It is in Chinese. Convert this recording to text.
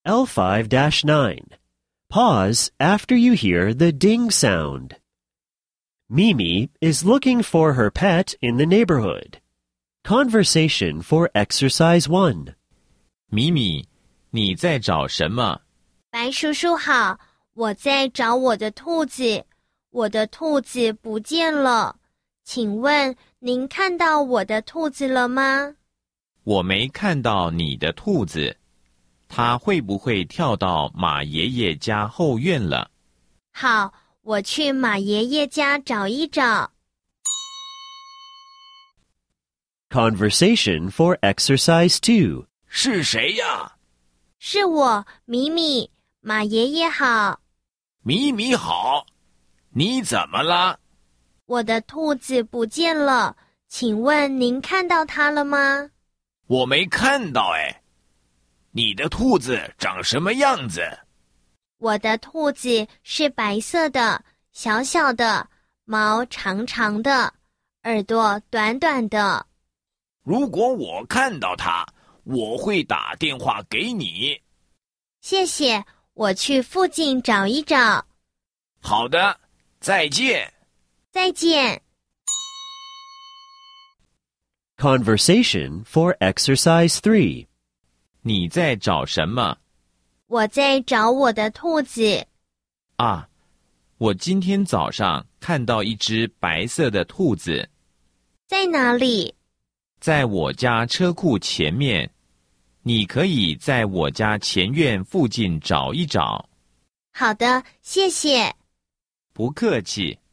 L5-9. Pause after you hear the ding sound. Mimi is looking for her pet in the neighborhood. Conversation for exercise 1. 米米，你在找什么？ 白叔叔好，我在找我的兔子，我的兔子不见了，请问您看到我的兔子了吗？ 我没看到你的兔子，它会不会跳到马爷爷家后院了？ 好，我去马爷爷家找一找。 Conversation for exercise 2. 是谁呀？ 是我，米米，马爷爷好。 米米好，你怎么了？ 我的兔子不见了，请问您看到它了吗？ 我没看到哎。你的兔子长什么样子？ 我的兔子是白色的，小小的，毛长长的，耳朵短短的。 如果我看到它，我会打电话给你。 谢谢，我去附近找一找。 好的，再见。 再见。 Conversation for exercise 3. 你在找什么？ 我在找我的兔子。 啊，我今天早上看到一只白色的兔子。 在哪里？ 在我家车库前面。你可以在我家前院附近找一找。 好的，谢谢。 不客气。